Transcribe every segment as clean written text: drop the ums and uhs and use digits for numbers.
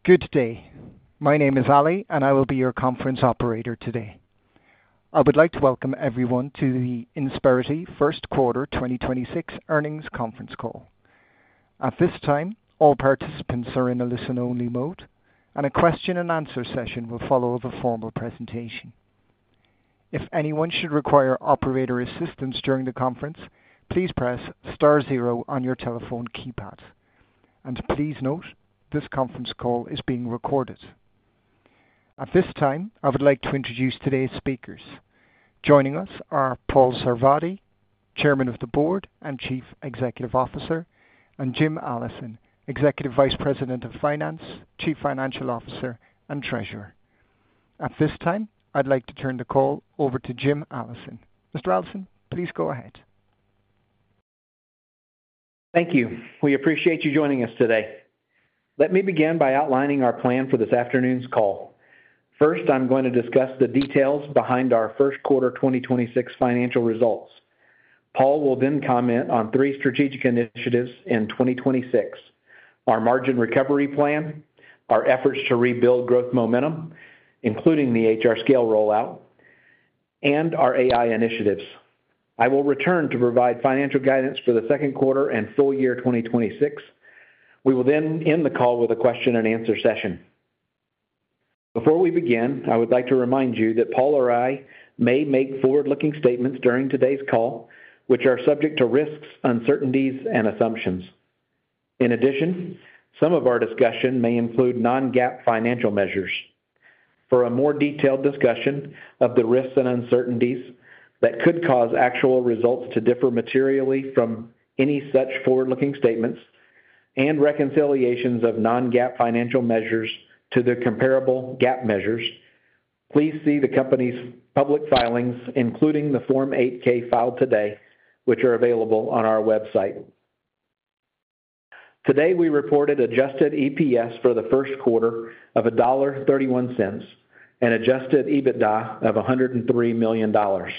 Good day. My name is Ali, and I will be your conference operator today. I would like to welcome everyone to the Insperity First Quarter 2026 Earnings Conference Call. At this time, all participants are in a listen-only mode, and a question-and-answer session will follow the formal presentation. If anyone should require operator assistance during the conference, please press star zero on your telephone keypad. Please note, this conference call is being recorded. At this time, I would like to introduce today's speakers. Joining us are Paul Sarvadi, Chairman of the Board and Chief Executive Officer, and Jim Allison, Executive Vice President of Finance, Chief Financial Officer, and Treasurer. At this time, I'd like to turn the call over to Jim Allison. Mr. Allison, please go ahead. Thank you. We appreciate you joining us today. Let me begin by outlining our plan for this afternoon's call. First, I'm going to discuss the details behind our first quarter 2026 financial results. Paul will then comment on three strategic initiatives in 2026: our margin recovery plan, our efforts to rebuild growth momentum, including the HRScale rollout, and our AI initiatives. I will return to provide financial guidance for the second quarter and full year 2026. We will then end the call with a question-and-answer session. Before we begin, I would like to remind you that Paul or I may make forward-looking statements during today's call, which are subject to risks, uncertainties, and assumptions. In addition, some of our discussion may include non-GAAP financial measures. For a more detailed discussion of the risks and uncertainties that could cause actual results to differ materially from any such forward-looking statements and reconciliations of non-GAAP financial measures to the comparable GAAP measures, please see the company's public filings, including the Form 8-K filed today, which are available on our website. Today, we reported adjusted EPS for the first quarter of $1.31 and adjusted EBITDA of $103 million.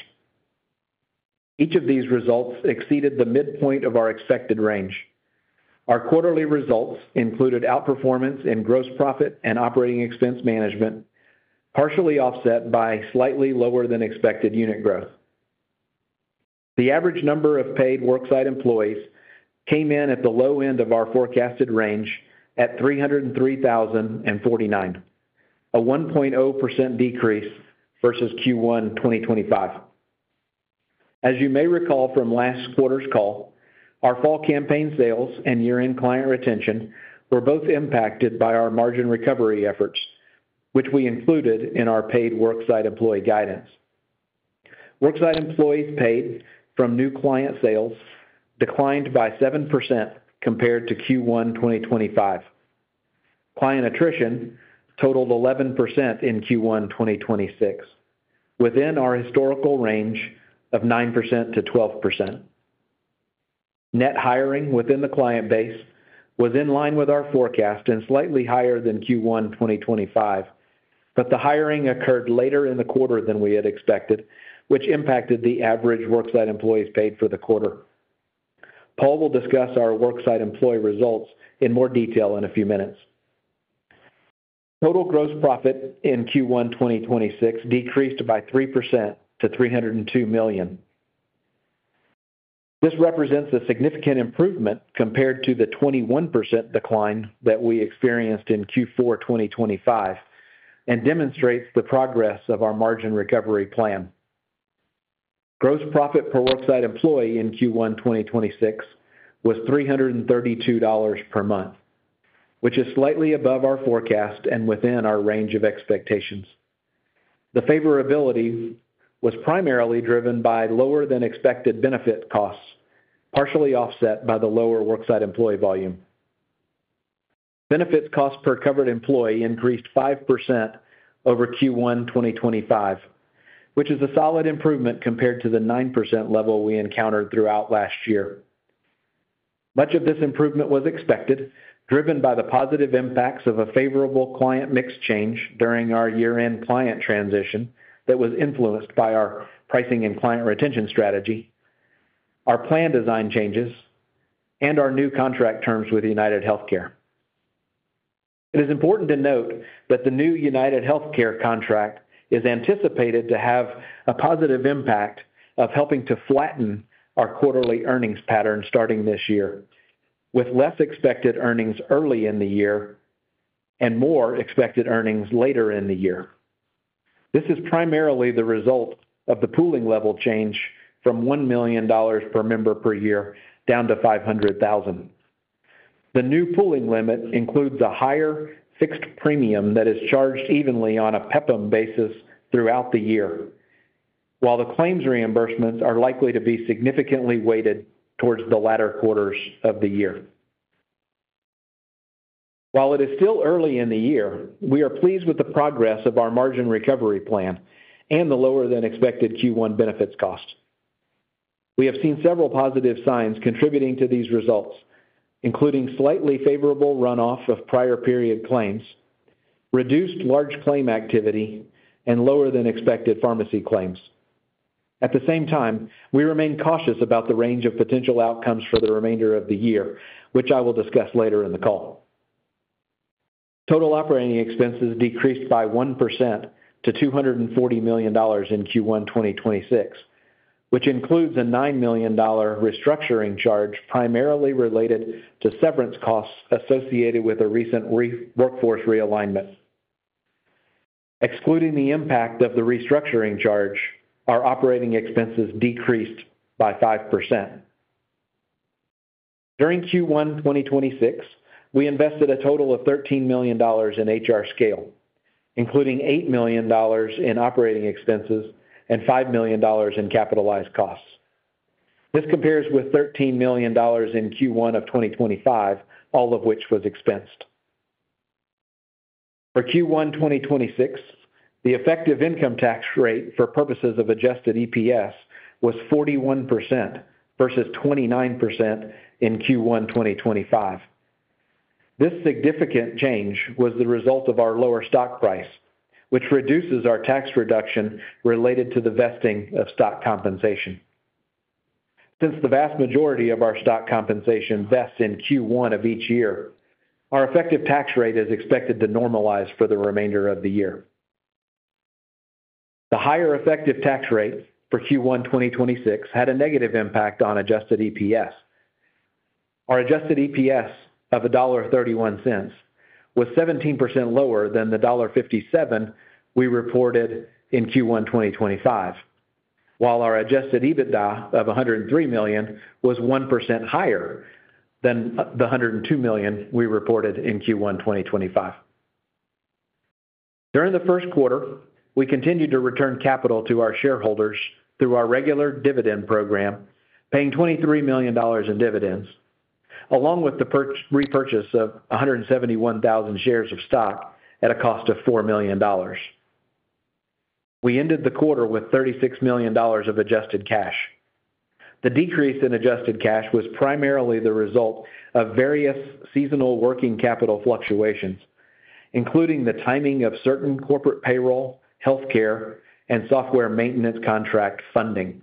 Each of these results exceeded the midpoint of our expected range. Our quarterly results included outperformance in gross profit and operating expense management, partially offset by slightly lower than expected unit growth. The average number of paid worksite employees came in at the low end of our forecasted range at 303,049, a 1.0% decrease versus Q1 2025. As you may recall from last quarter's call, our fall campaign sales and year-end client retention were both impacted by our margin recovery efforts, which we included in our paid worksite employee guidance. Worksite employees paid from new client sales declined by 7% compared to Q1 2025. Client attrition totaled 11% in Q1 2026, within our historical range of 9% to 12%. Net hiring within the client base was in line with our forecast and slightly higher than Q1 2025, but the hiring occurred later in the quarter than we had expected, which impacted the average worksite employees paid for the quarter. Paul will discuss our worksite employee results in more detail in a few minutes. Total gross profit in Q1 2026 decreased by 3% to $302 million. This represents a significant improvement compared to the 21% decline that we experienced in Q4 2025 and demonstrates the progress of our margin recovery plan. Gross profit per worksite employee in Q1 2026 was $332 per month, which is slightly above our forecast and within our range of expectations. The favorability was primarily driven by lower than expected benefit costs, partially offset by the lower worksite employee volume. Benefits cost per covered employee increased 5% over Q1 2025, which is a solid improvement compared to the 9% level we encountered throughout last year. Much of this improvement was expected, driven by the positive impacts of a favorable client mix change during our year-end client transition that was influenced by our pricing and client retention strategy, our plan design changes, and our new contract terms with UnitedHealthcare. It is important to note that the new United Healthcare contract is anticipated to have a positive impact of helping to flatten our quarterly earnings pattern starting this year, with less expected earnings early in the year and more expected earnings later in the year. This is primarily the result of the pooling level change from $1 million per member per year down to $500,000. The new pooling limit includes a higher fixed premium that is charged evenly on a PEPM basis throughout the year, while the claims reimbursements are likely to be significantly weighted towards the latter quarters of the year. While it is still early in the year, we are pleased with the progress of our margin recovery plan and the lower than expected Q1 benefits cost. We have seen several positive signs contributing to these results, including slightly favorable runoff of prior period claims, reduced large claim activity, and lower than expected pharmacy claims. At the same time, we remain cautious about the range of potential outcomes for the remainder of the year, which I will discuss later in the call. Total operating expenses decreased by 1% to $240 million in Q1 2026, which includes a $9 million restructuring charge primarily related to severance costs associated with a recent workforce realignment. Excluding the impact of the restructuring charge, our operating expenses decreased by 5%. During Q1 2026, we invested a total of $13 million in HRScale, including $8 million in operating expenses and $5 million in capitalized costs. This compares with $13 million in Q1 of 2025, all of which was expensed. For Q1 2026, the effective income tax rate for purposes of adjusted EPS was 41% versus 29% in Q1 2025. This significant change was the result of our lower stock price, which reduces our tax reduction related to the vesting of stock compensation. Since the vast majority of our stock compensation vests in Q1 of each year, our effective tax rate is expected to normalize for the remainder of the year. The higher effective tax rate for Q1 2026 had a negative impact on adjusted EPS. Our adjusted EPS of $1.31 was 17% lower than the $1.57 we reported in Q1 2025, while our adjusted EBITDA of $103 million was 1% higher than the $102 million we reported in Q1 2025. During the first quarter, we continued to return capital to our shareholders through our regular dividend program, paying $23 million in dividends, along with the repurchase of 171,000 shares of stock at a cost of $4 million. We ended the quarter with $36 million of adjusted cash. The decrease in adjusted cash was primarily the result of various seasonal working capital fluctuations, including the timing of certain corporate payroll, healthcare, and software maintenance contract funding.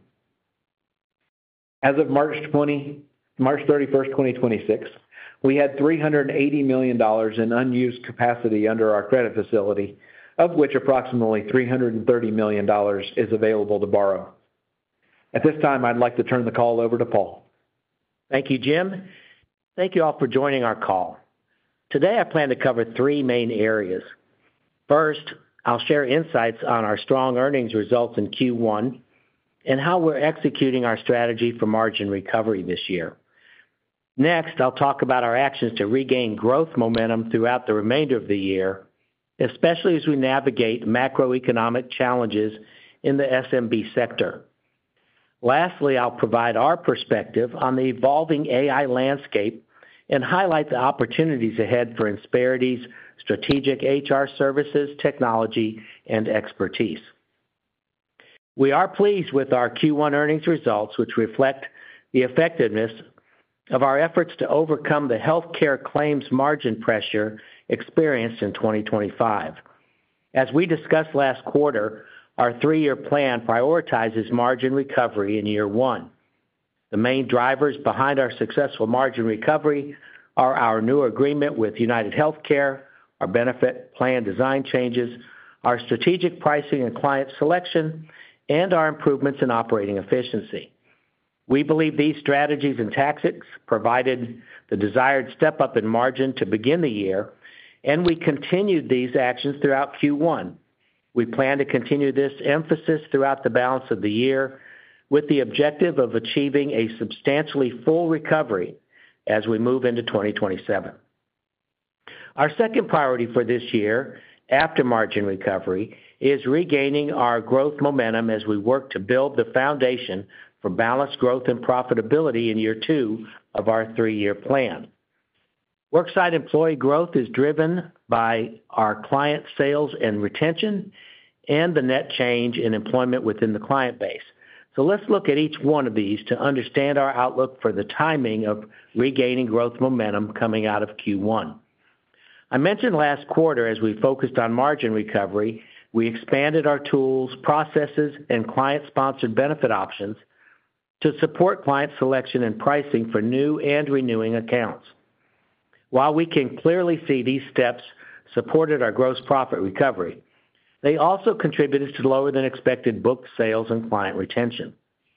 As of March 31st, 2026, we had $380 million in unused capacity under our credit facility, of which approximately $330 million is available to borrow. At this time, I'd like to turn the call over to Paul. Thank you, Jim. Thank you all for joining our call. Today, I plan to cover three main areas. First, I'll share insights on our strong earnings results in Q1 and how we're executing our strategy for margin recovery this year. Next, I'll talk about our actions to regain growth momentum throughout the remainder of the year, especially as we navigate macroeconomic challenges in the SMB sector. Lastly, I'll provide our perspective on the evolving AI landscape and highlight the opportunities ahead for Insperity's strategic HR services, technology, and expertise. We are pleased with our Q1 earnings results, which reflect the effectiveness of our efforts to overcome the healthcare claims margin pressure experienced in 2025. As we discussed last quarter, our three-year plan prioritizes margin recovery in year one. The main drivers behind our successful margin recovery are our new agreement with United Healthcare, our benefit plan design changes, our strategic pricing and client selection, and our improvements in operating efficiency. We believe these strategies and tactics provided the desired step up in margin to begin the year, and we continued these actions throughout Q1. We plan to continue this emphasis throughout the balance of the year with the objective of achieving a substantially full recovery as we move into 2027. Our second priority for this year, after margin recovery, is regaining our growth momentum as we work to build the foundation for balanced growth and profitability in year 2 of our 3-year plan. Worksite employee growth is driven by our client sales and retention and the net change in employment within the client base. So let's look at each one of these to understand our outlook for the timing of regaining growth momentum coming out of Q1. I mentioned last quarter, as we focused on margin recovery, we expanded our tools, processes, and client-sponsored benefit options to support client selection and pricing for new and renewing accounts. While we can clearly see these steps supported our gross profit recovery, they also contributed to lower than expected booked sales and client retention.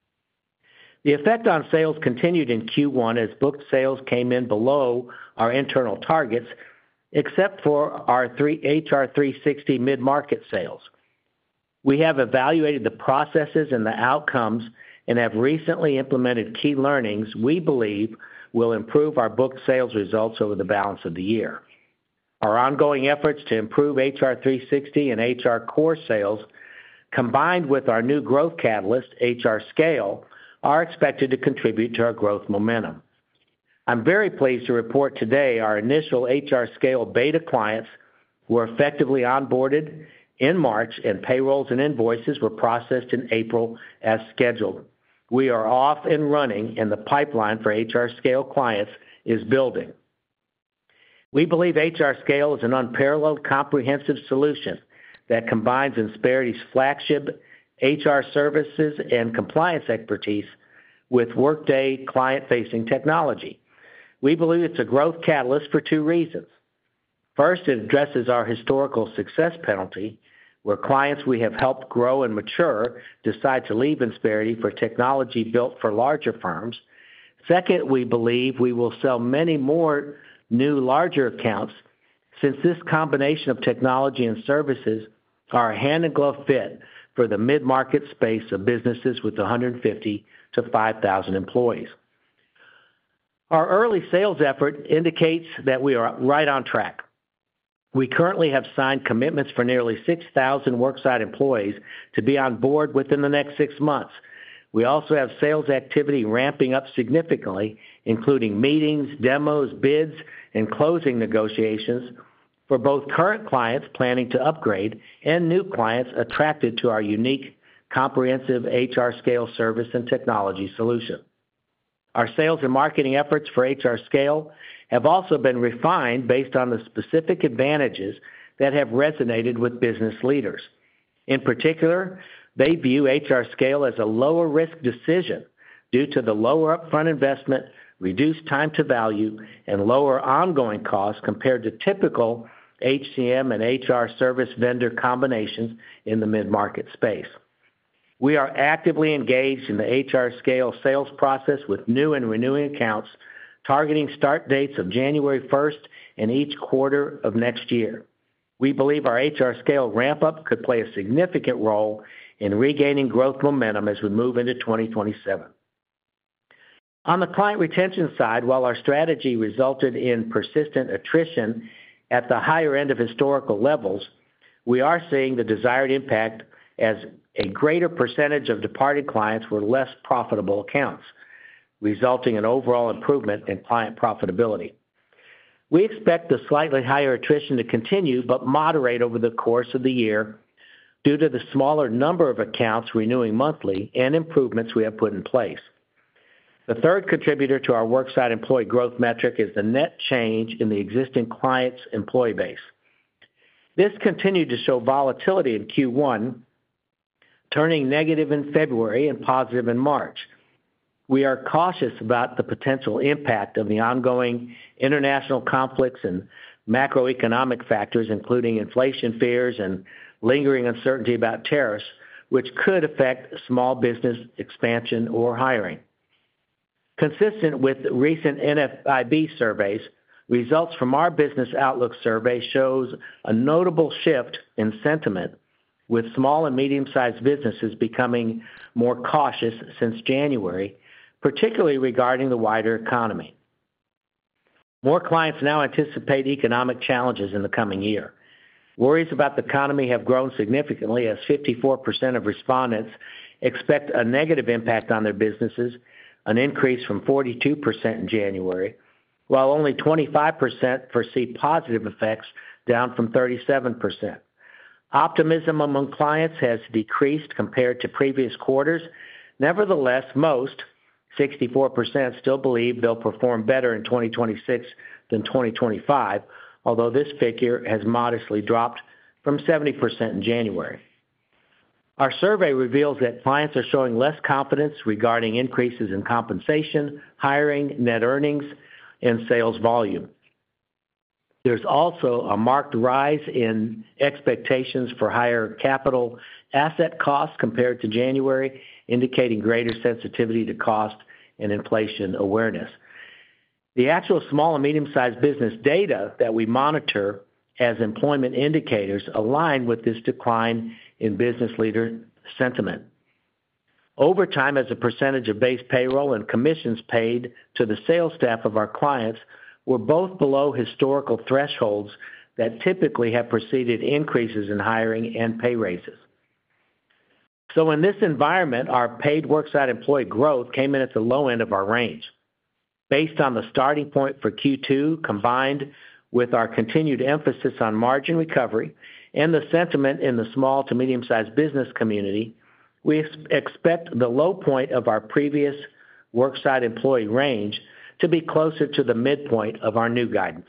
The effect on sales continued in Q1 as booked sales came in below our internal targets, except for our HR 360 mid-market sales. We have evaluated the processes and the outcomes and have recently implemented key learnings we believe will improve our booked sales results over the balance of the year. Our ongoing efforts to improve HR 360 and HR core sales, combined with our new growth catalyst, HR Scale, are expected to contribute to our growth momentum. I'm very pleased to report today our initial HR Scale beta clients were effectively onboarded in March, and payrolls and invoices were processed in April as scheduled. We are off and running, and the pipeline for HR Scale clients is building. We believe HR Scale is an unparalleled comprehensive solution that combines Insperity's flagship HR services and compliance expertise with Workday client-facing technology. We believe it's a growth catalyst for 2 reasons. First, it addresses our historical success penalty, where clients we have helped grow and mature decide to leave Insperity for technology built for larger firms. Second, we believe we will sell many more new larger accounts since this combination of technology and services are a hand-in-glove fit for the mid-market space of businesses with 150 to 5,000 employees. Our early sales effort indicates that we are right on track. We currently have signed commitments for nearly 6,000 worksite employees to be on board within the next 6 months. We also have sales activity ramping up significantly, including meetings, demos, bids, and closing negotiations for both current clients planning to upgrade and new clients attracted to our unique, comprehensive HR Scale service and technology solution. Our sales and marketing efforts for HR Scale have also been refined based on the specific advantages that have resonated with business leaders. In particular, they view HR Scale as a lower risk decision due to the lower upfront investment, reduced time to value, and lower ongoing costs compared to typical HCM and HR service vendor combinations in the mid-market space. We are actively engaged in the HR Scale sales process with new and renewing accounts, targeting start dates of January 1st and each quarter of next year. We believe our HR Scale ramp-up could play a significant role in regaining growth momentum as we move into 2027. On the client retention side, while our strategy resulted in persistent attrition at the higher end of historical levels, we are seeing the desired impact as a greater percentage of departed clients were less profitable accounts, resulting in overall improvement in client profitability. We expect the slightly higher attrition to continue but moderate over the course of the year due to the smaller number of accounts renewing monthly and improvements we have put in place. The third contributor to our worksite employee growth metric is the net change in the existing client's employee base. This continued to show volatility in Q1, turning negative in February and positive in March. We are cautious about the potential impact of the ongoing international conflicts and macroeconomic factors, including inflation fears and lingering uncertainty about tariffs, which could affect small business expansion or hiring. Consistent with recent NFIB surveys, results from our Business Outlook survey shows a notable shift in sentiment, with small and medium-sized businesses becoming more cautious since January, particularly regarding the wider economy. More clients now anticipate economic challenges in the coming year. Worries about the economy have grown significantly, as 54% of respondents expect a negative impact on their businesses, an increase from 42% in January, while only 25% foresee positive effects, down from 37%. Optimism among clients has decreased compared to previous quarters. Nevertheless, most, 64%, still believe they'll perform better in 2026 than 2025, although this figure has modestly dropped from 70% in January. Our survey reveals that clients are showing less confidence regarding increases in compensation, hiring, net earnings, and sales volume. There's also a marked rise in expectations for higher capital asset costs compared to January, indicating greater sensitivity to cost and inflation awareness. The actual small and medium-sized business data that we monitor as employment indicators align with this decline in business leader sentiment. Overtime as a percentage of base payroll and commissions paid to the sales staff of our clients were both below historical thresholds that typically have preceded increases in hiring and pay raises. So in this environment, our paid worksite employee growth came in at the low end of our range. Based on the starting point for Q2, combined with our continued emphasis on margin recovery and the sentiment in the small to medium-sized business community, we expect the low point of our previous worksite employee range to be closer to the midpoint of our new guidance.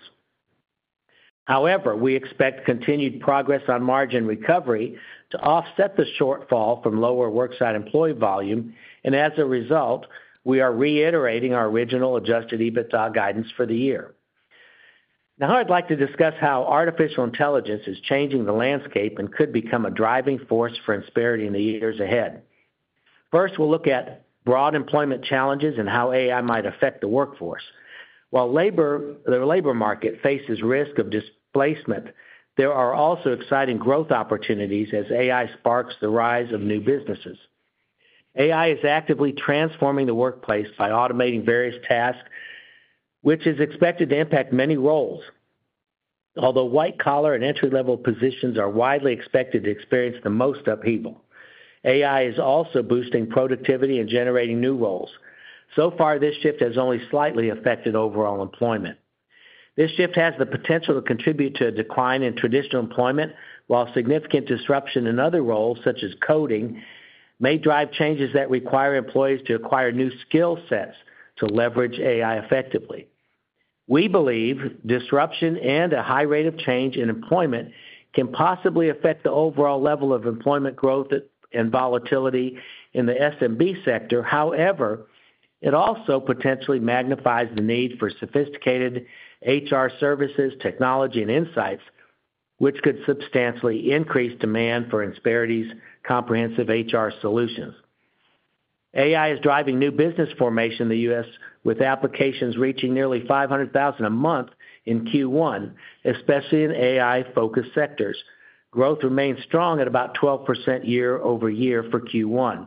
However, we expect continued progress on margin recovery to offset the shortfall from lower worksite employee volume, and as a result, we are reiterating our original adjusted EBITDA guidance for the year. Now I'd like to discuss how artificial intelligence is changing the landscape and could become a driving force for Insperity in the years ahead. First, we'll look at broad employment challenges and how AI might affect the workforce. While the labor market faces risk of displacement, there are also exciting growth opportunities as AI sparks the rise of new businesses. AI is actively transforming the workplace by automating various tasks, which is expected to impact many roles. Although white-collar and entry-level positions are widely expected to experience the most upheaval, AI is also boosting productivity and generating new roles. So far, this shift has only slightly affected overall employment. This shift has the potential to contribute to a decline in traditional employment, while significant disruption in other roles, such as coding, may drive changes that require employees to acquire new skill sets to leverage AI effectively. We believe disruption and a high rate of change in employment can possibly affect the overall level of employment growth and volatility in the SMB sector. However, it also potentially magnifies the need for sophisticated HR services, technology, and insights, which could substantially increase demand for Insperity's comprehensive HR solutions. AI is driving new business formation in the U.S., with applications reaching nearly 500,000 a month in Q1, especially in AI-focused sectors. Growth remains strong at about 12% year over year for Q1.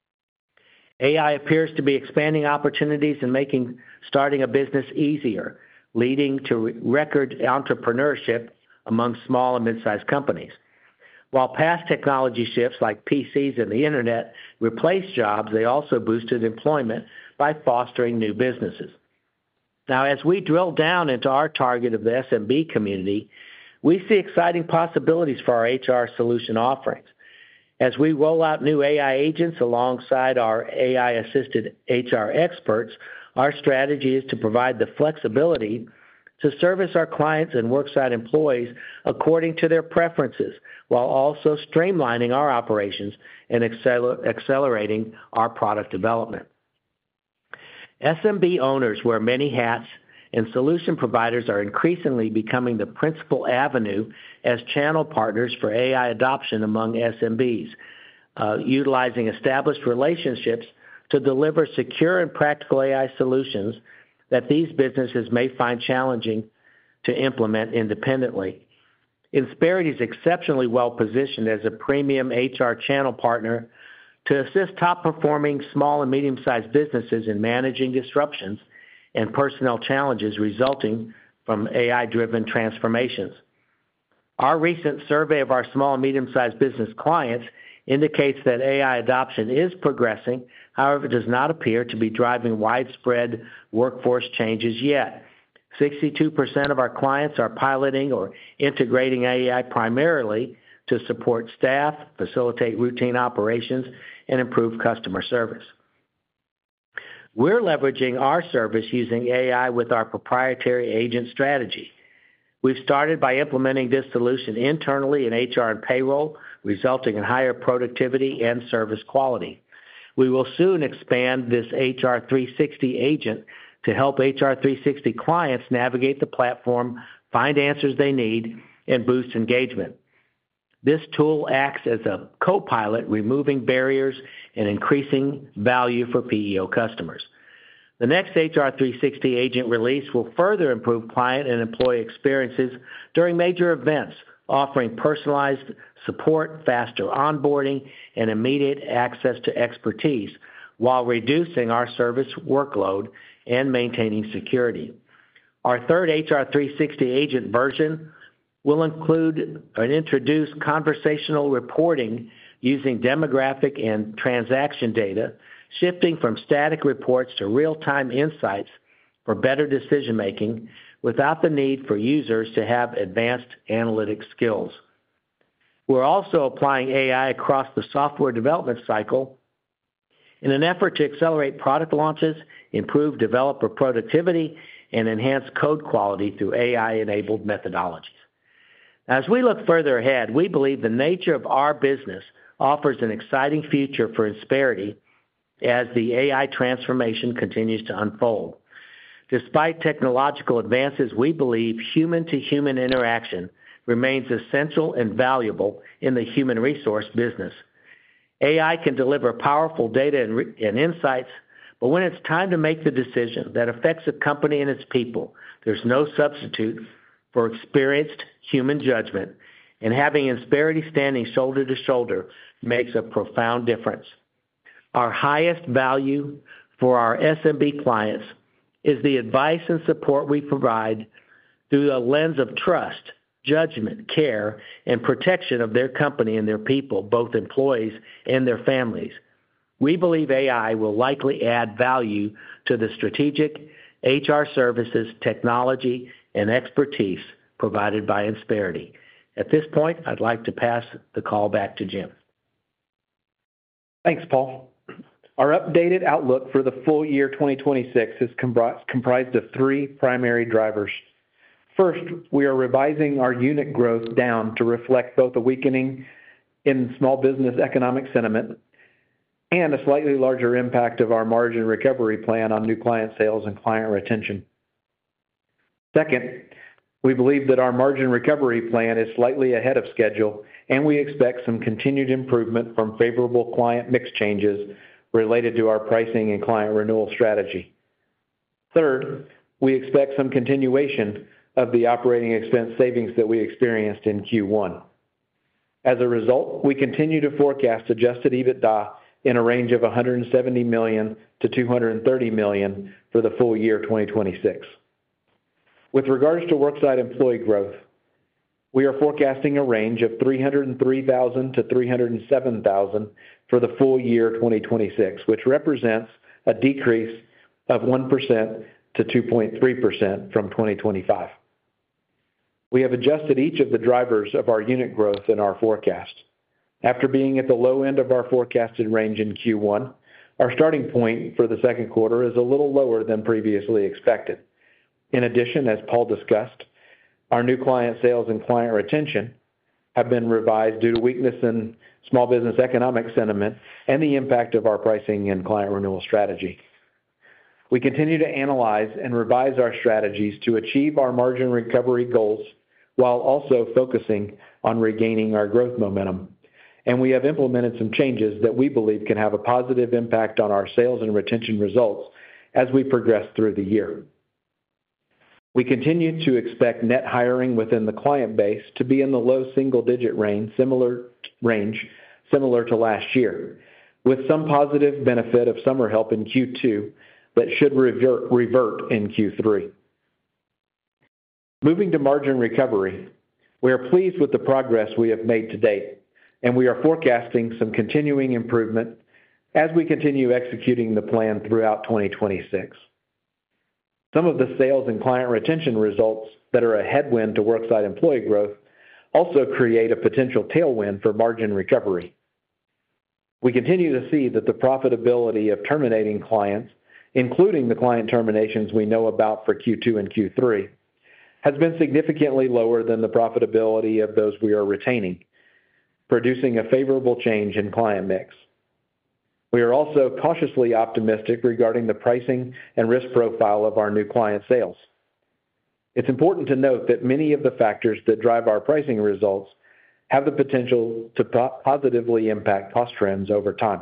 AI appears to be expanding opportunities and making starting a business easier, leading to record entrepreneurship among small and mid-sized companies. While past technology shifts like PCs and the internet replaced jobs, they also boosted employment by fostering new businesses. Now, as we drill down into our target of the SMB community, we see exciting possibilities for our HR solution offerings. As we roll out new AI agents alongside our AI-assisted HR experts, our strategy is to provide the flexibility to service our clients and worksite employees according to their preferences, while also streamlining our operations and accelerating our product development. SMB owners wear many hats and solution providers are increasingly becoming the principal avenue as channel partners for AI adoption among SMBs, utilizing established relationships to deliver secure and practical AI solutions that these businesses may find challenging to implement independently. Insperity is exceptionally well positioned as a premium HR channel partner to assist top-performing small and medium-sized businesses in managing disruptions and personnel challenges resulting from AI-driven transformations. Our recent survey of our small and medium-sized business clients indicates that AI adoption is progressing. However, it does not appear to be driving widespread workforce changes yet. 62% of our clients are piloting or integrating AI primarily to support staff, facilitate routine operations, and improve customer service. We're leveraging our service using AI with our proprietary agent strategy. We've started by implementing this solution internally in HR and payroll, resulting in higher productivity and service quality. We will soon expand this HR 360 agent to help HR 360 clients navigate the platform, find answers they need, and boost engagement. This tool acts as a co-pilot, removing barriers and increasing value for PEO customers. The next HR 360 agent release will further improve client and employee experiences during major events, offering personalized support, faster onboarding, and immediate access to expertise while reducing our service workload and maintaining security. Our third HR 360 agent version will include and introduce conversational reporting using demographic and transaction data, shifting from static reports to real-time insights for better decision-making without the need for users to have advanced analytic skills. We're also applying AI across the software development cycle in an effort to accelerate product launches, improve developer productivity, and enhance code quality through AI-enabled methodologies. As we look further ahead, we believe the nature of our business offers an exciting future for Insperity as the AI transformation continues to unfold. Despite technological advances, we believe human-to-human interaction remains essential and valuable in the human resource business. AI can deliver powerful data and insights, but when it's time to make the decision that affects a company and its people, there's no substitute for experienced human judgment, and having Insperity standing shoulder to shoulder makes a profound difference. Our highest value for our SMB clients is the advice and support we provide through a lens of trust, judgment, care, and protection of their company and their people, both employees and their families. We believe AI will likely add value to the strategic HR services, technology, and expertise provided by Insperity. At this point, I'd like to pass the call back to Jim. Thanks, Paul. Our updated outlook for the full year 2026 is comprised of three primary drivers. First, we are revising our unit growth down to reflect both a weakening in small business economic sentiment and a slightly larger impact of our margin recovery plan on new client sales and client retention. Second, we believe that our margin recovery plan is slightly ahead of schedule, and we expect some continued improvement from favorable client mix changes related to our pricing and client renewal strategy. Third, we expect some continuation of the operating expense savings that we experienced in Q1. As a result, we continue to forecast adjusted EBITDA in a range of $170 million to $230 million for the full year 2026. With regards to worksite employee growth, we are forecasting a range of 303,000 to 307,000 for the full year 2026, which represents a decrease of 1% to 2.3% from 2025. We have adjusted each of the drivers of our unit growth in our forecast. After being at the low end of our forecasted range in Q1, our starting point for the second quarter is a little lower than previously expected. In addition, as Paul discussed, our new client sales and client retention have been revised due to weakness in small business economic sentiment and the impact of our pricing and client renewal strategy. We continue to analyze and revise our strategies to achieve our margin recovery goals while also focusing on regaining our growth momentum. And we have implemented some changes that we believe can have a positive impact on our sales and retention results as we progress through the year. We continue to expect net hiring within the client base to be in the low single-digit range, similar to last year, with some positive benefit of summer help in Q2 that should revert in Q3. Moving to margin recovery, we are pleased with the progress we have made to date, and we are forecasting some continuing improvement as we continue executing the plan throughout 2026. Some of the sales and client retention results that are a headwind to worksite employee growth also create a potential tailwind for margin recovery. We continue to see that the profitability of terminating clients, including the client terminations we know about for Q2 and Q3, has been significantly lower than the profitability of those we are retaining, producing a favorable change in client mix. We are also cautiously optimistic regarding the pricing and risk profile of our new client sales. It's important to note that many of the factors that drive our pricing results have the potential to positively impact cost trends over time.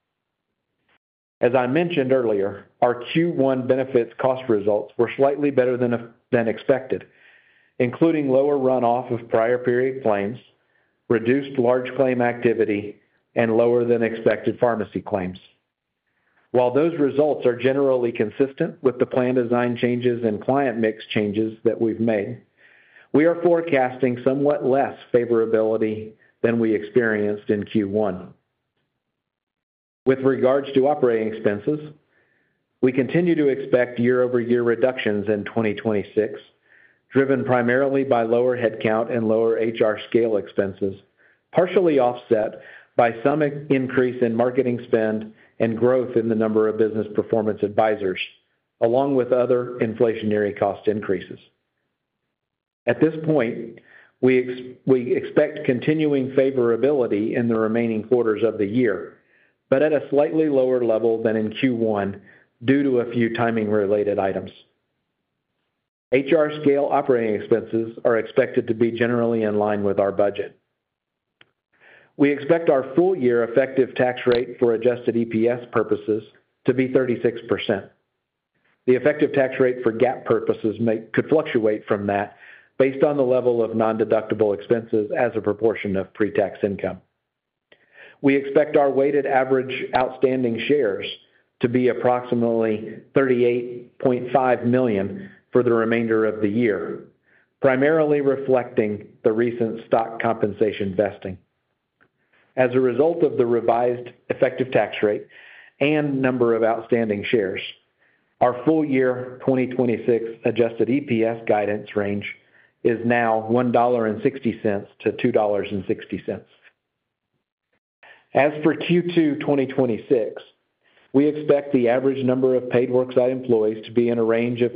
As I mentioned earlier, our Q1 benefits cost results were slightly better than expected, including lower runoff of prior period claims, reduced large claim activity, and lower than expected pharmacy claims. While those results are generally consistent with the plan design changes and client mix changes that we've made, we are forecasting somewhat less favorability than we experienced in Q1. With regards to operating expenses, we continue to expect year-over-year reductions in 2026, driven primarily by lower headcount and lower HR scale expenses, partially offset by some increase in marketing spend and growth in the number of business performance advisors, along with other inflationary cost increases. At this point, we expect continuing favorability in the remaining quarters of the year, but at a slightly lower level than in Q1 due to a few timing-related items. HR scale operating expenses are expected to be generally in line with our budget. We expect our full-year effective tax rate for adjusted EPS purposes to be 36%. The effective tax rate for GAAP purposes could fluctuate from that based on the level of non-deductible expenses as a proportion of pre-tax income. We expect our weighted average outstanding shares to be approximately 38.5 million for the remainder of the year, primarily reflecting the recent stock compensation vesting. As a result of the revised effective tax rate and number of outstanding shares, our full year 2026 adjusted EPS guidance range is now $1.60 to $2.60. As for Q2 2026, we expect the average number of paid worksite employees to be in a range of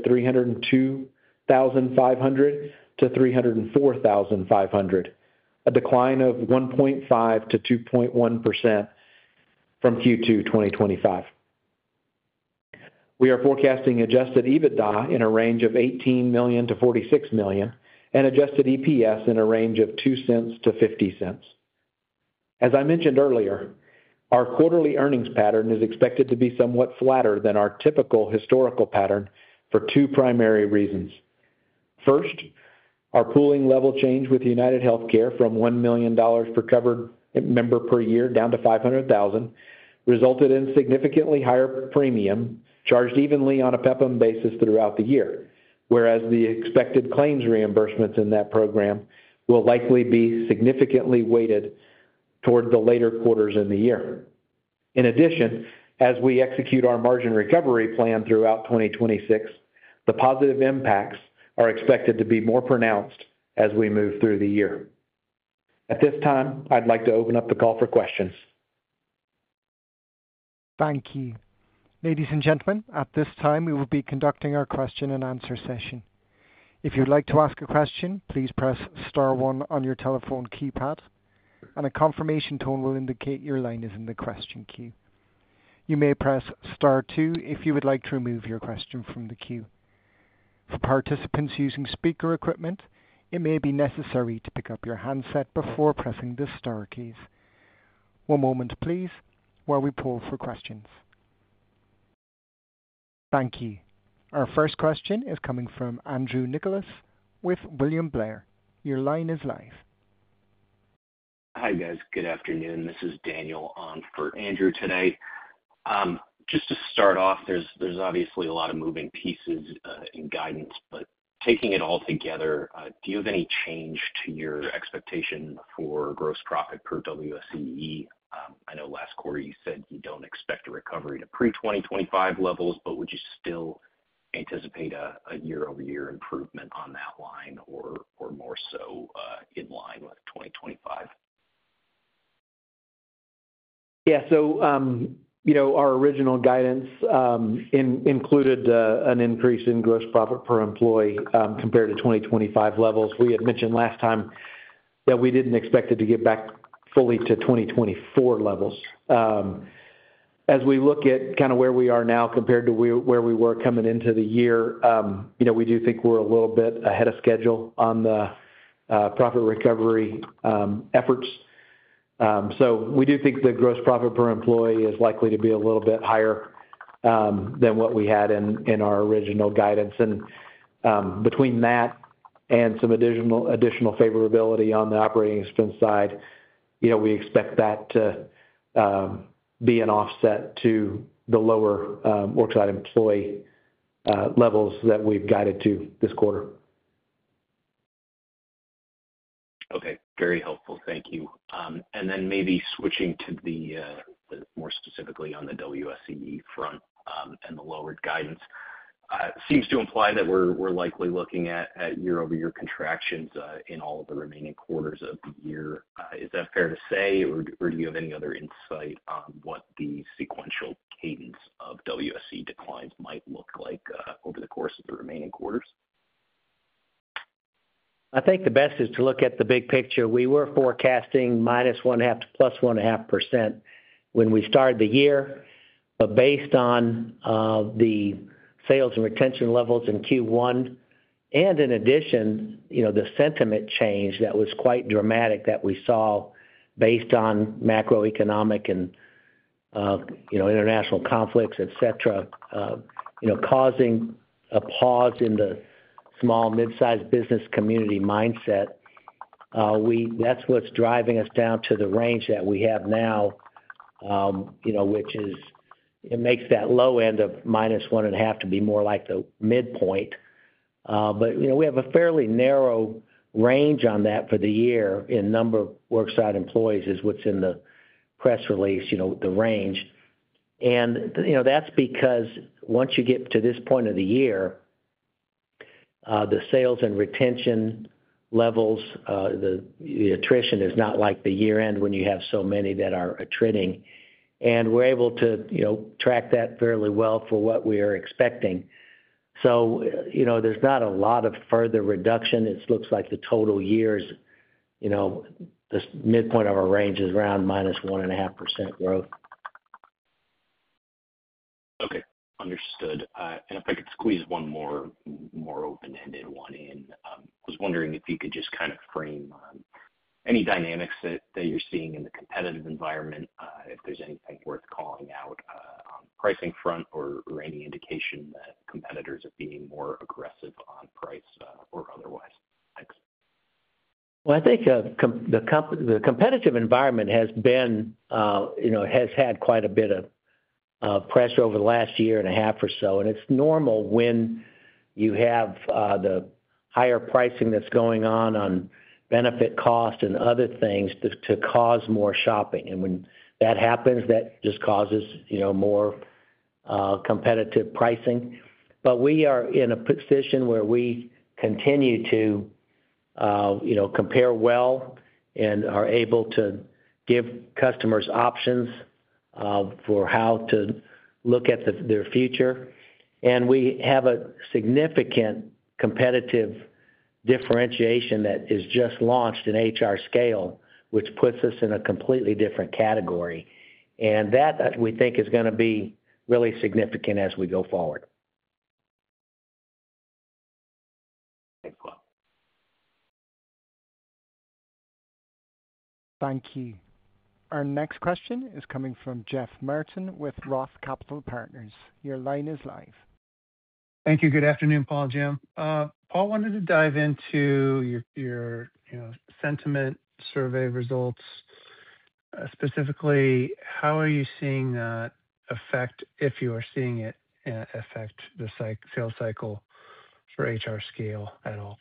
302,500 to 304,500, a decline of 1.5 to 2.1% from Q2 2025. We are forecasting adjusted EBITDA in a range of $18 million to $46 million and adjusted EPS in a range of 2 cents to 50 cents. As I mentioned earlier, our quarterly earnings pattern is expected to be somewhat flatter than our typical historical pattern for two primary reasons. First, our pooling level change with UnitedHealthcare from $1 million per covered member per year down to $500,000 resulted in significantly higher premium charged evenly on a PEPM basis throughout the year, whereas the expected claims reimbursements in that program will likely be significantly weighted toward the later quarters in the year. In addition, as we execute our margin recovery plan throughout 2026, the positive impacts are expected to be more pronounced as we move through the year. At this time, I'd like to open up the call for questions. Thank you. Ladies and gentlemen, at this time, we will be conducting our question and answer session. If you'd like to ask a question, please press star 1 on your telephone keypad, and a confirmation tone will indicate your line is in the question queue. You may press star 2 if you would like to remove your question from the queue. For participants using speaker equipment, it may be necessary to pick up your handset before pressing the star keys. One moment, please, while we poll for questions. Thank you. Our first question is coming from Andrew Nicholas with William Blair. Your line is live. Hi, guys. Good afternoon. This is Daniel on for Andrew today. Just to start off, there's obviously a lot of moving pieces in guidance, but taking it all together, do you have any change to your expectation for gross profit per WSE? I know last quarter you said you don't expect a recovery to pre-2025 levels, but would you still anticipate a year-over-year improvement on that line, or more so in line with 2025? Yeah, so our original guidance included an increase in gross profit per employee compared to 2025 levels. We had mentioned last time that we didn't expect it to get back fully to 2024 levels. As we look at kind of where we are now compared to where we were coming into the year, we do think we're a little bit ahead of schedule on the profit recovery efforts. So we do think the gross profit per employee is likely to be a little bit higher than what we had in our original guidance. And between that and some additional favorability on the operating expense side, we expect that to be an offset to the lower worksite employee levels that we've guided to this quarter. Okay, very helpful. Thank you. And then maybe switching to the more specifically on the WSE front and the lowered guidance, seems to imply that we're likely looking at year-over-year contractions in all of the remaining quarters of the year. Is that fair to say, or do you have any other insight on what the sequential cadence of WSE declines might look like over the course of the remaining quarters? I think the best is to look at the big picture. We were forecasting -1.5% to +1.5% when we started the year, but based on the sales and retention levels in Q1, and in addition, the sentiment change that was quite dramatic that we saw based on macroeconomic and international conflicts, et cetera, causing a pause in the small, mid-sized business community mindset. That's what's driving us down to the range that we have now, which is, it makes that low end of -1.5 to be more like the midpoint. But, we have a fairly narrow range on that for the year in number of worksite employees is what's in the press release, the range. And, that's because once you get to this point of the year, the sales and retention levels, the attrition is not like the year end when you have so many that are attriting. And we're able to, track that fairly well for what we are expecting. So, there's not a lot of further reduction. It looks like the total years, the midpoint of our range is around -1.5% growth. Okay, understood. And if I could squeeze one more open-ended one in, I was wondering if you could just kind of frame any dynamics that you're seeing in the competitive environment, if there's anything worth calling out on the pricing front, or any indication that competitors are being more aggressive on price or otherwise. Thanks. Well, I think the competitive environment has been, has had quite a bit of pressure over the last year and a half or so, and it's normal when you have the higher pricing that's going on benefit cost and other things to cause more shopping. And when that happens, that just causes, more competitive pricing. But we are in a position where we continue to, compare well and are able to give customers options for how to look at their future. And we have a significant competitive differentiation that is just launched in HR Scale, which puts us in a completely different category. And that we think is going to be really significant as we go forward. Thanks a lot. Thank you. Our next question is coming from Jeff Martin with Roth Capital Partners. Your line is live. Thank you. Good afternoon, Paul and Jim. Paul, wanted to dive into your sentiment survey results. Specifically, how are you seeing that affect, if you are seeing it affect the sales cycle for HRScale at all?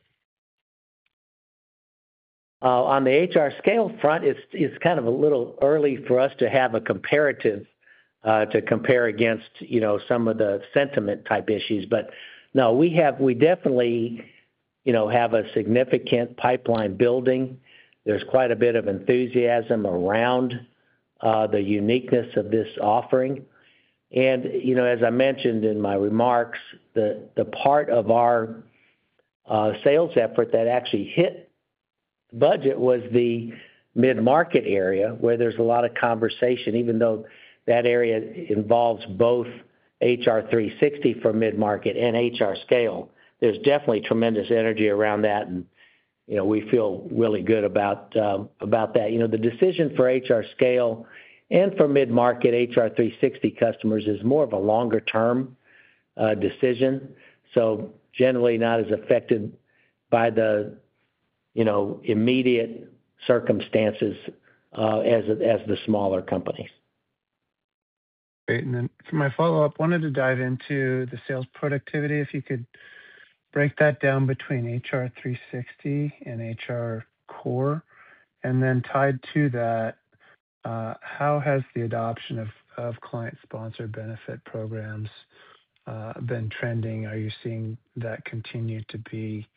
On the HRScale front, it's kind of a little early for us to have a comparative to compare against, some of the sentiment type issues. But no, we definitely, have a significant pipeline building. There's quite a bit of enthusiasm around the uniqueness of this offering. And, as I mentioned in my remarks, the part of our sales effort that actually hit budget was the mid-market area, where there's a lot of conversation, even though that area involves both HR360 for mid-market and HRScale. There's definitely tremendous energy around that, and we feel really good about that. The decision for HRScale and for mid-market HR360 customers is more of a longer-term decision, so generally not as affected by the immediate circumstances as the smaller companies. Great. And then for my follow-up, wanted to dive into the sales productivity. If you could break that down between HR360 and HR Core, and then tied to that, how has the adoption of client-sponsored benefit programs been trending? Are you seeing that continue to be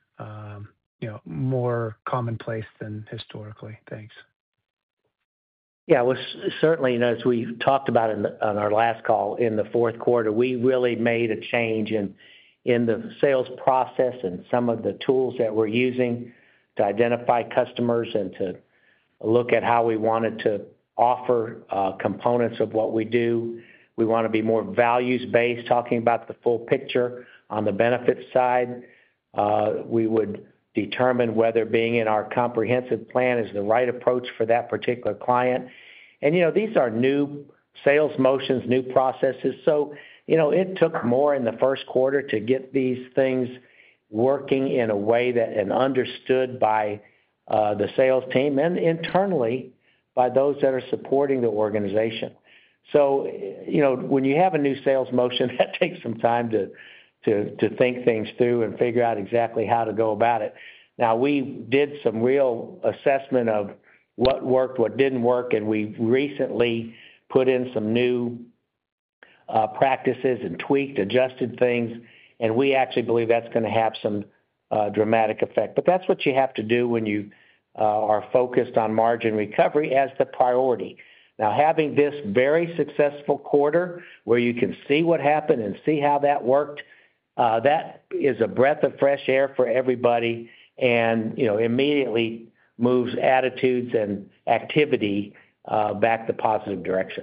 more commonplace than historically? Thanks. Yeah, well, certainly, as we talked about on our last call in the fourth quarter, we really made a change in the sales process and some of the tools that we're using to identify customers and to look at how we wanted to offer components of what we do. We want to be more values-based, talking about the full picture on the benefits side. We would determine whether being in our comprehensive plan is the right approach for that particular client. And, these are new sales motions, new processes. So, it took more in the first quarter to get these things working in a way and understood by the sales team and internally by those that are supporting the organization. So, when you have a new sales motion, that takes some time to think things through and figure out exactly how to go about it. Now, we did some real assessment of what worked, what didn't work, and we recently put in some new practices and tweaked, adjusted things, and we actually believe that's going to have some dramatic effect. But that's what you have to do when you are focused on margin recovery as the priority. Now, having this very successful quarter where you can see what happened and see how that worked, that is a breath of fresh air for everybody, and immediately moves attitudes and activity back the positive direction.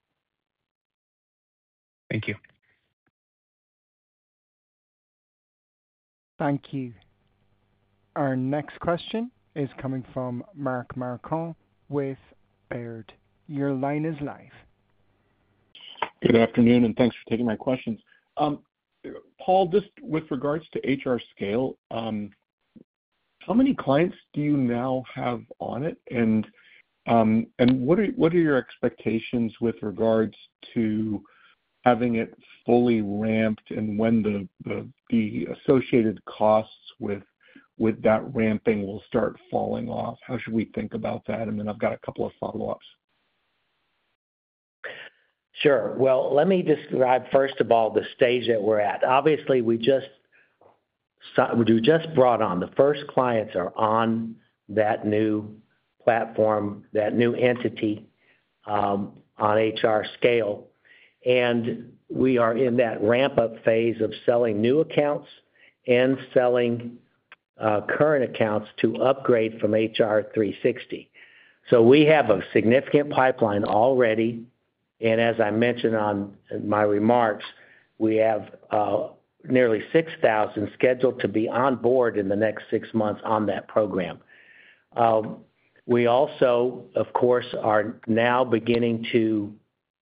Thank you. Thank you. Our next question is coming from Mark Marcon with Baird. Your line is live. Good afternoon, and thanks for taking my questions. Paul, just with regards to HRScale, how many clients do you now have on it? And what are your expectations with regards to having it fully ramped, and when the associated costs with that ramping will start falling off? How should we think about that? And then I've got a couple of follow-ups. Sure. Well, let me describe, first of all, the stage that we're at. Obviously, we just brought on, the first clients are on that new platform, that new entity on HRScale. And we are in that ramp-up phase of selling new accounts and selling current accounts to upgrade from HR360. So we have a significant pipeline already, and as I mentioned on my remarks, we have nearly 6,000 scheduled to be on board in the next 6 months on that program. We also, of course, are now beginning to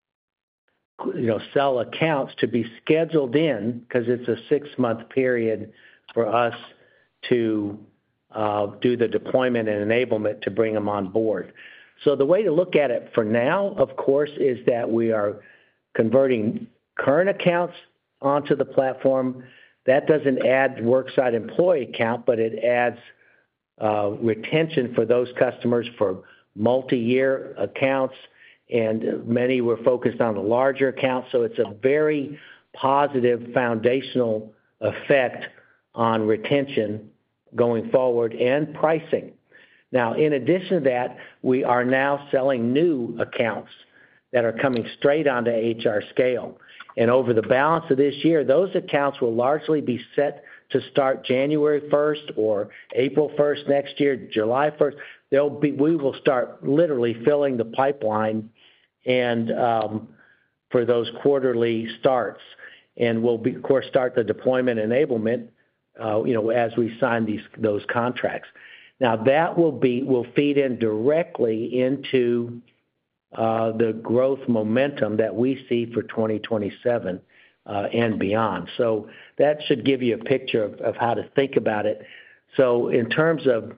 sell accounts to be scheduled in, because it's a 6-month period for us to do the deployment and enablement to bring them on board. So the way to look at it for now, of course, is that we are converting current accounts onto the platform. That doesn't add worksite employee count, but it adds retention for those customers for multi-year accounts, and many were focused on the larger accounts. So it's a very positive foundational effect on retention going forward and pricing. Now, in addition to that, we are now selling new accounts that are coming straight onto HRScale. And over the balance of this year, those accounts will largely be set to start January 1st or April 1st next year, July 1st. We will start literally filling the pipeline and for those quarterly starts. And we'll, of course, start the deployment enablement as we sign those contracts. Now, that will feed in directly into the growth momentum that we see for 2027 and beyond. So that should give you a picture of how to think about it. So in terms of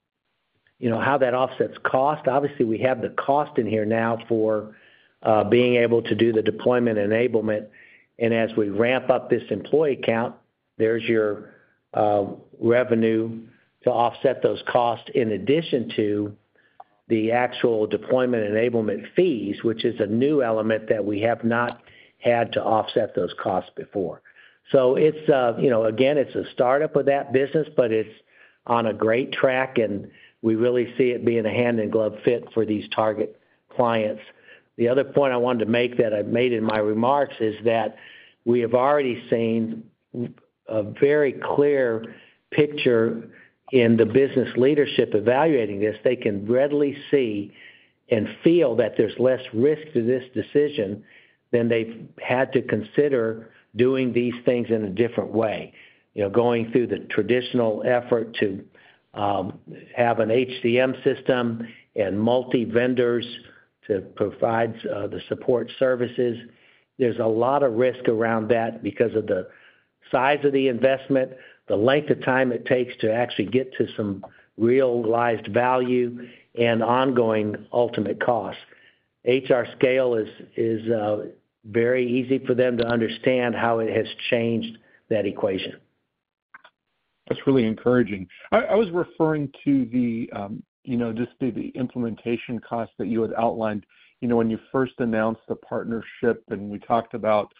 how that offsets cost, obviously we have the cost in here now for being able to do the deployment enablement. And as we ramp up this employee count, there's your revenue to offset those costs, in addition to the actual deployment enablement fees, which is a new element that we have not had to offset those costs before. So it's, again, it's a startup of that business, but it's on a great track, and we really see it being a hand-in-glove fit for these target clients. The other point I wanted to make that I made in my remarks is that we have already seen a very clear picture in the business leadership evaluating this. They can readily see and feel that there's less risk to this decision than they've had to consider doing these things in a different way. Going through the traditional effort to have an HCM system and multi-vendors to provide the support services. There's a lot of risk around that because of the size of the investment, the length of time it takes to actually get to some realized value, and ongoing ultimate costs. HRScale is very easy for them to understand how it has changed that equation. That's really encouraging. I was referring to the, just the implementation costs that you had outlined, when you first announced the partnership, and we talked about,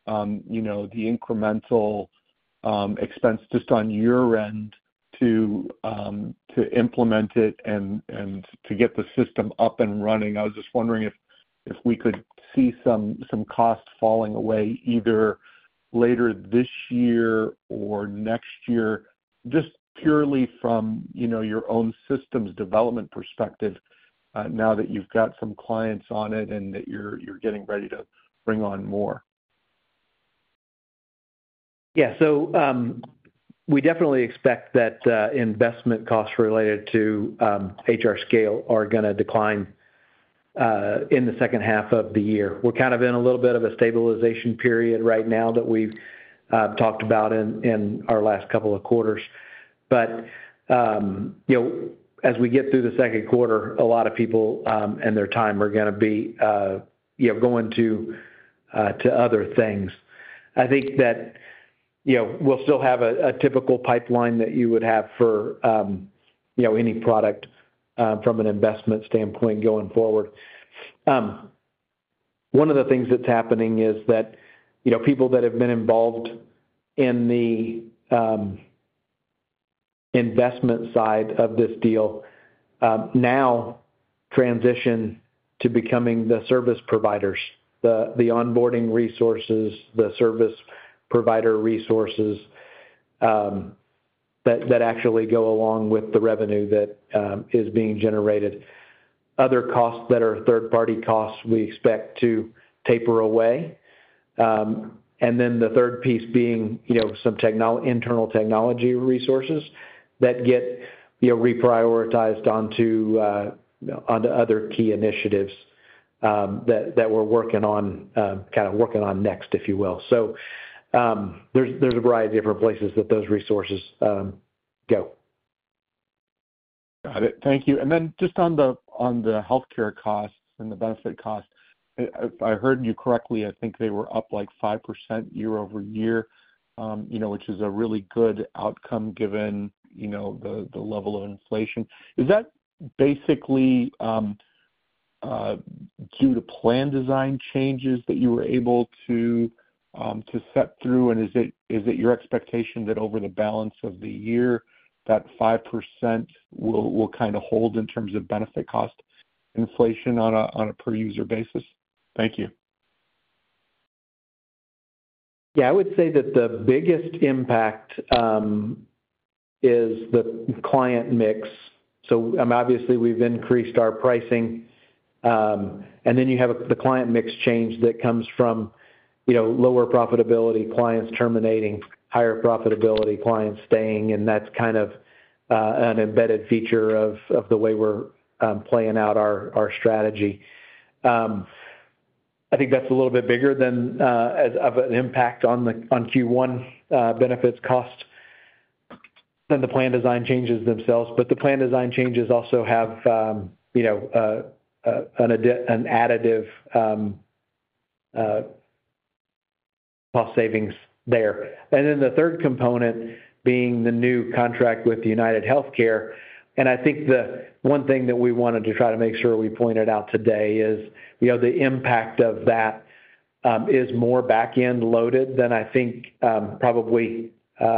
the incremental expense just on your end to implement it and to get the system up and running. I was just wondering if we could see some cost falling away either later this year or next year, just purely from your own systems development perspective, now that you've got some clients on it and that you're getting ready to bring on more. Yeah, so we definitely expect that investment costs related to HRScale are going to decline in the second half of the year. We're kind of in a little bit of a stabilization period right now that we've talked about in our last couple of quarters. But, as we get through the second quarter, a lot of people and their time are going to be, going to other things. I think that, we'll still have a typical pipeline that you would have for, any product from an investment standpoint going forward. One of the things that's happening is that, people that have been involved in the investment side of this deal now transition to becoming the service providers, the onboarding resources, the service provider resources that actually go along with the revenue that is being generated. other costs that are third-party costs we expect to taper away. And then the third piece being, some internal technology resources that get, reprioritized onto other key initiatives that we're working on, kind of working on next, if you will. So there's a variety of different places that those resources go. Got it. Thank you. And then just on the healthcare costs and the benefit costs, if I heard you correctly, I think they were up like 5% year over year, which is a really good outcome given, the level of inflation. Is that basically due to plan design changes that you were able to set through? And is it your expectation that over the balance of the year, that 5% will kind of hold in terms of benefit cost inflation on a per user basis? Thank you. Yeah, I would say that the biggest impact is the client mix. So obviously we've increased our pricing, and then you have the client mix change that comes from, lower profitability clients terminating, higher profitability clients staying, and that's kind of an embedded feature of the way we're playing out our strategy. I think that's a little bit bigger than as of an impact on Q1 benefits cost than the plan design changes themselves. But the plan design changes also have an additive cost savings there. And then the third component being the new contract with UnitedHealthcare. And I think the one thing that we wanted to try to make sure we pointed out today is, the impact of that is more back-end loaded than I think probably,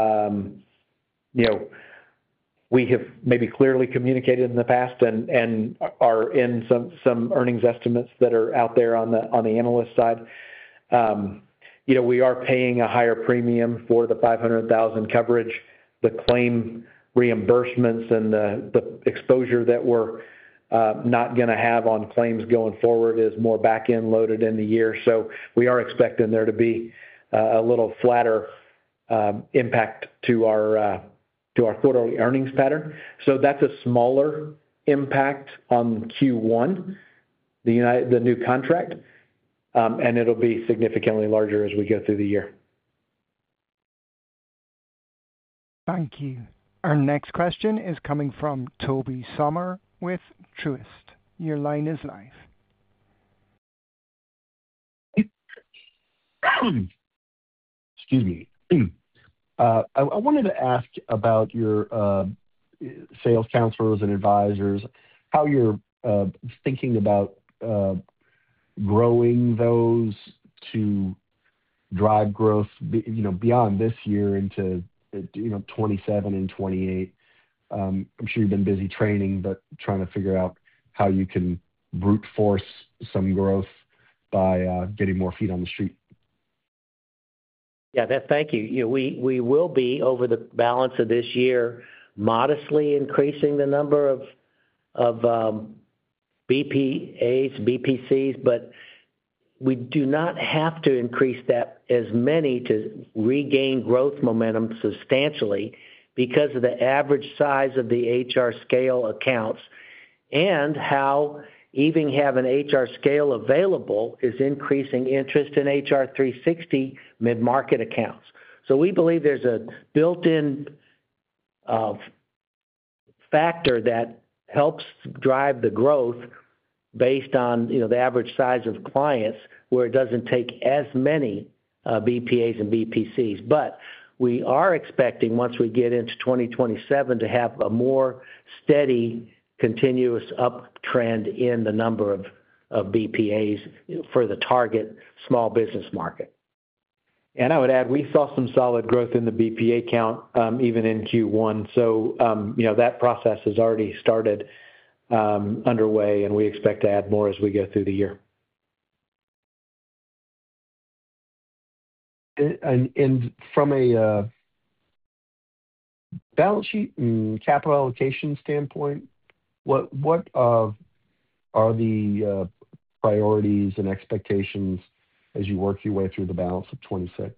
we have maybe clearly communicated in the past and are in some earnings estimates that are out there on the analyst side. We are paying a higher premium for the 500,000 coverage, the claim reimbursements and the exposure that we're not going to have on claims going forward is more back-end loaded in the year. So we are expecting there to be a little flatter impact to our quarterly earnings pattern. So that's a smaller impact on Q1, the new contract, and it'll be significantly larger as we go through the year. Thank you. Our next question is coming from Tobey Sommer with Truist. Your line is live. Excuse me. I wanted to ask about your sales counselors and advisors, how you're thinking about growing those to drive growth, beyond this year into 27 and 28. I'm sure you've been busy training, but trying to figure out how you can brute force some growth by getting more feet on the street. Yeah, thank you. We will be, over the balance of this year, modestly increasing the number of BPAs, BPCs, but we do not have to increase that as many to regain growth momentum substantially because of the average size of the HR scale accounts and how even having HR scale available is increasing interest in HR 360 mid-market accounts. So we believe there's a built-in factor that helps drive the growth based on the average size of clients, where it doesn't take as many BPAs and BPCs. But we are expecting, once we get into 2027, to have a more steady, continuous uptrend in the number of BPAs for the target small business market. And I would add, we saw some solid growth in the BPA count even in Q1. So, that process has already started underway, and we expect to add more as we go through the year. And from a balance sheet and capital allocation standpoint, what are the priorities and expectations as you work your way through the balance of 2026?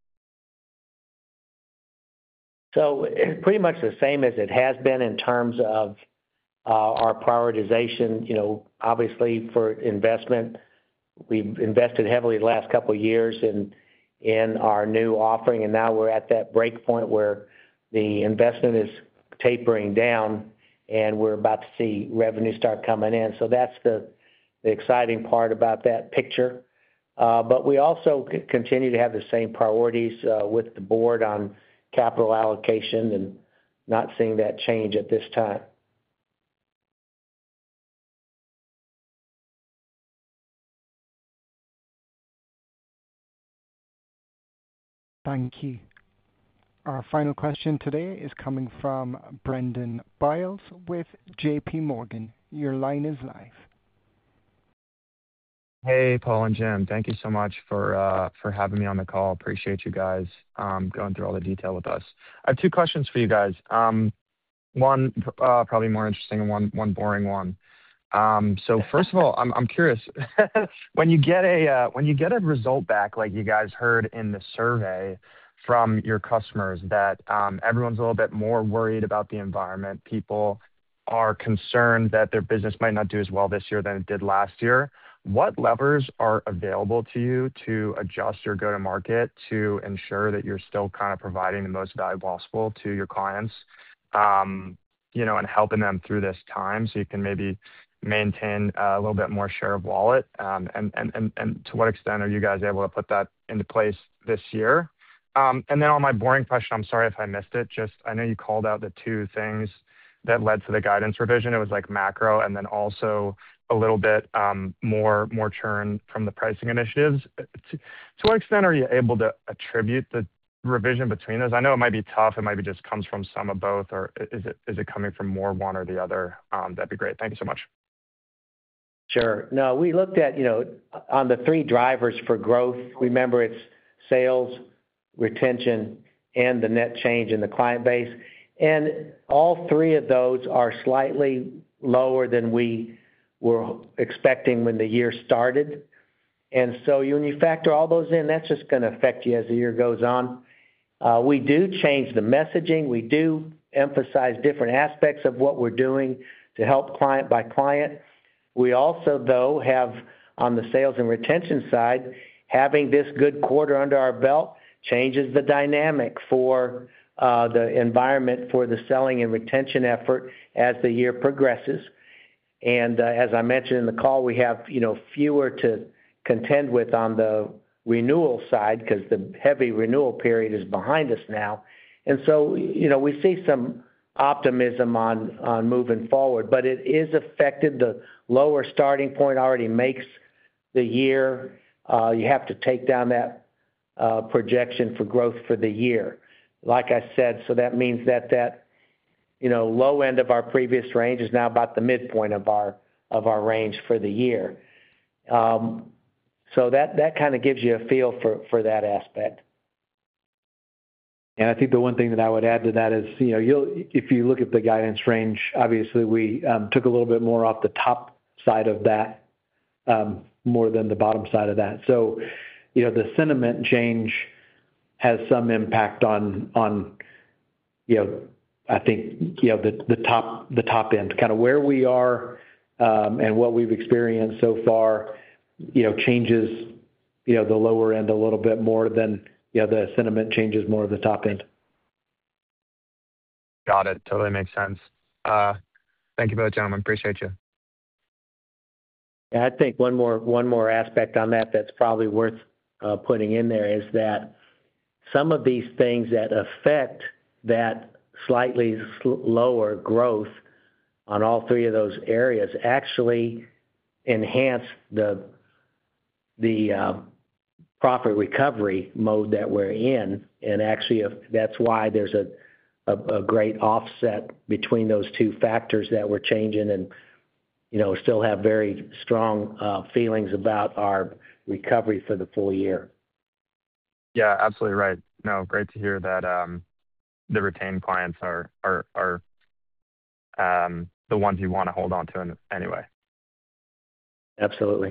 Pretty much the same as it has been in terms of our prioritization. Obviously for investment, we've invested heavily the last couple of years in our new offering, and now we're at that break point where the investment is tapering down, and we're about to see revenue start coming in. That's the exciting part about that picture. But we also continue to have the same priorities with the board on capital allocation and not seeing that change at this time. Thank you. Our final question today is coming from Brendan Biles with JPMorgan. Your line is live. Hey, Paul and Jim. Thank you so much for having me on the call. Appreciate you guys going through all the detail with us. I have two questions for you guys. One probably more interesting and one boring one. First of all, I'm curious. When you get a result back like you guys heard in the survey from your customers that everyone's a little bit more worried about the environment, people are concerned that their business might not do as well this year than it did last year, what levers are available to you to adjust your go-to-market to ensure that you're still kind of providing the most value possible to your clients, and helping them through this time so you can maybe maintain a little bit more share of wallet? And to what extent are you guys able to put that into place this year? And then on my boring question, I'm sorry if I missed it. Just, I know you called out the two things that led to the guidance revision. It was like macro and then also a little bit more churn from the pricing initiatives. To what extent are you able to attribute the revision between those? I know it might be tough. It might be just comes from some of both, or is it coming from more one or the other? That'd be great. Thank you so much. Sure. No, we looked at, on the three drivers for growth. Remember, it's sales, retention, and the net change in the client base. And all three of those are slightly lower than we were expecting when the year started. And so when you factor all those in, that's just going to affect you as the year goes on. We do change the messaging. We do emphasize different aspects of what we're doing to help client by client. We also, though, have on the sales and retention side, having this good quarter under our belt changes the dynamic for the environment for the selling and retention effort as the year progresses. And as I mentioned in the call, we have fewer to contend with on the renewal side because the heavy renewal period is behind us now. And so we see some optimism on moving forward, but it is affected. The lower starting point already makes the year. You have to take down that projection for growth for the year. Like I said, so that means that low end of our previous range is now about the midpoint of our range for the year. So that kind of gives you a feel for that aspect. And I think the one thing that I would add to that is, if you look at the guidance range, obviously we took a little bit more off the top side of that, more than the bottom side of that. So, the sentiment change has some impact on I think, the top end, kind of where we are, and what we've experienced so far, changes, the lower end a little bit more than, the sentiment changes more of the top end. Got it. Totally makes sense. Thank you both, gentlemen. Appreciate you. Yeah, I think one more aspect on that's probably worth putting in there is that some of these things that affect that slightly lower growth on all three of those areas actually enhance the profit recovery mode that we're in. And actually, that's why there's a great offset between those two factors that we're changing and, still have very strong feelings about our recovery for the full year. Yeah, absolutely right. No, great to hear that the retained clients are the ones you want to hold on to anyway. Absolutely.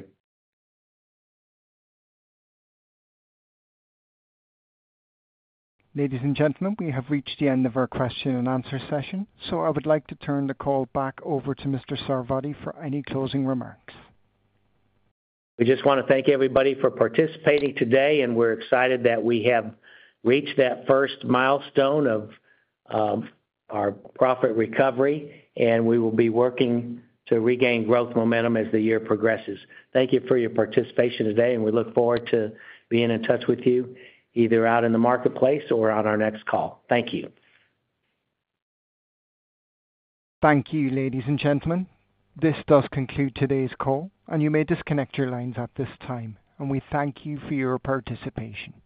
Ladies and gentlemen, we have reached the end of our question and answer session, so I would like to turn the call back over to Mr. Sarvadi for any closing remarks. We just want to thank everybody for participating today, and we're excited that we have reached that first milestone of our profit recovery, and we will be working to regain growth momentum as the year progresses. Thank you for your participation today, and we look forward to being in touch with you either out in the marketplace or on our next call. Thank you. Thank you, ladies and gentlemen. This does conclude today's call, and you may disconnect your lines at this time, and we thank you for your participation.